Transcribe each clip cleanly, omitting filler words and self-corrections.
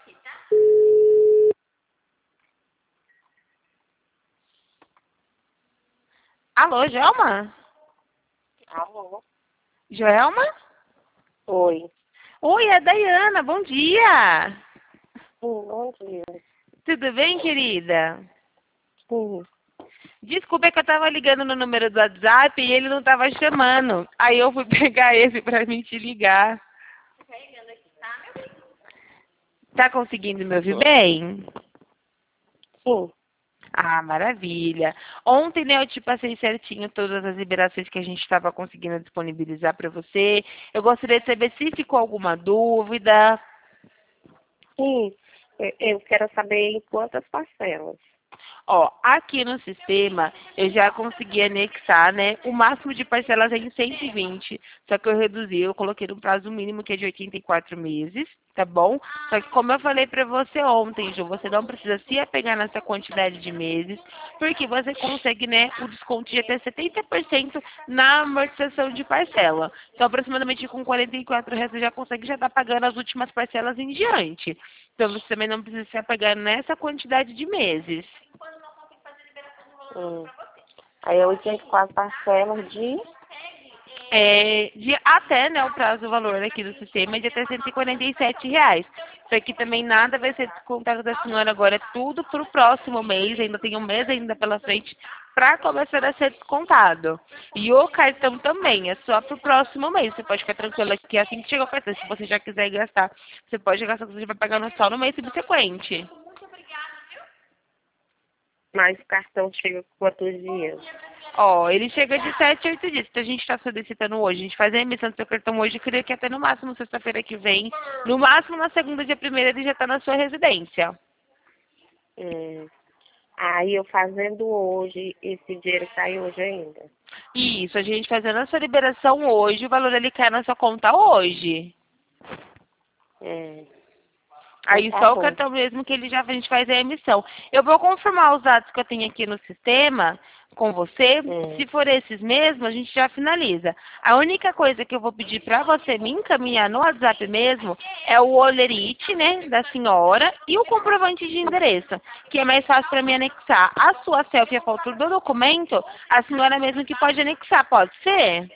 Alô, Joelma? Alô? Joelma? Oi. Oi, é a Dayana, bom dia. Bom dia. Tudo bem, querida? Sim. Desculpa, é que eu tava ligando no número do WhatsApp e ele não tava chamando. Aí eu fui pegar esse pra mim te ligar. Tá conseguindo me ouvir bem? Sim. Ah, maravilha. Ontem, né, eu te passei certinho todas as liberações que a gente estava conseguindo disponibilizar para você. Eu gostaria de saber se ficou alguma dúvida. Sim. Eu quero saber em quantas parcelas. Ó, aqui no sistema eu já consegui anexar, né? O máximo de parcelas é em 120, só que eu reduzi, eu coloquei um prazo mínimo que é de 84 meses, tá bom? Só que como eu falei pra você ontem, Ju, você não precisa se apegar nessa quantidade de meses, porque você consegue, né, o desconto de até 70% na amortização de parcela. Então, aproximadamente com R$ 44 você já consegue já estar pagando as últimas parcelas em diante. Então, você também não precisa se apegar nessa quantidade de meses. Aí é 84 parcelas de... De até, né, o prazo do valor aqui do sistema é de até R$ 147. Isso aqui também nada vai ser descontado da senhora agora, é tudo para o próximo mês, ainda tem um mês ainda pela frente para começar a ser descontado. E o cartão também, é só para o próximo mês. Você pode ficar tranquila que assim que chegar o cartão, se você já quiser gastar, você pode gastar, você vai pagar só no mês subsequente. Mas o cartão chega com quantos dias? Ó, ele chega de 7 a 8 dias. Se a gente está solicitando hoje, a gente faz a emissão do seu cartão hoje, eu creio que até no máximo sexta-feira que vem, no máximo na segunda, dia primeiro, ele já está na sua residência. Aí eu fazendo hoje, esse dinheiro cai hoje ainda. Isso, a gente fazendo a sua liberação hoje, o valor ele cai na sua conta hoje. Então Aí tá só o bom. cartão mesmo que a gente faz a emissão. Eu vou confirmar os dados que eu tenho aqui no sistema com você. Se for esses mesmo, a gente já finaliza. A única coisa que eu vou pedir para você me encaminhar no WhatsApp mesmo é o olerite, né, da senhora e o comprovante de endereço, que é mais fácil para mim anexar. A sua selfie e a foto do documento, a senhora mesmo que pode anexar, pode ser?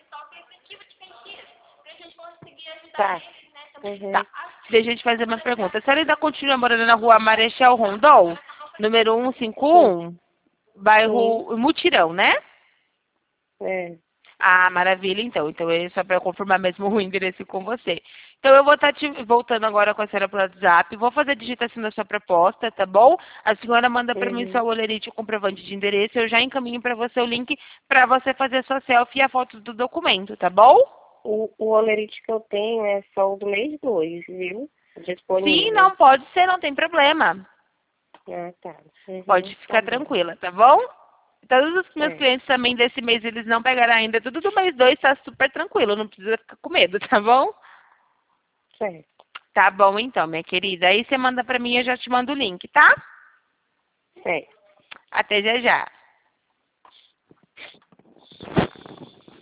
Tá. Tá. Deixa eu te fazer uma pergunta. A senhora ainda continua morando na rua Marechal Rondon, número Sim. 151, Sim. bairro Mutirão, né? É. Ah, maravilha, então. Então é só para confirmar mesmo o endereço com você. Então eu vou estar te voltando agora com a senhora pelo WhatsApp. Vou fazer a digitação da sua proposta, tá bom? A senhora manda para mim só o olerite e o comprovante de endereço. Eu já encaminho para você o link para você fazer a sua selfie e a foto do documento, tá bom? O olerite que eu tenho é só o do mês 2, viu? Sim, Disponível. não pode ser, não tem problema. Ah, tá. Pode Tá ficar bom. tranquila, tá bom? Todos os meus É. clientes também desse mês, eles não pegaram ainda. Tudo do mês 2 tá super tranquilo, não precisa ficar com medo, tá bom? Certo. Tá bom então, minha querida. Aí você manda pra mim e eu já te mando o link, tá? Certo. Até já já.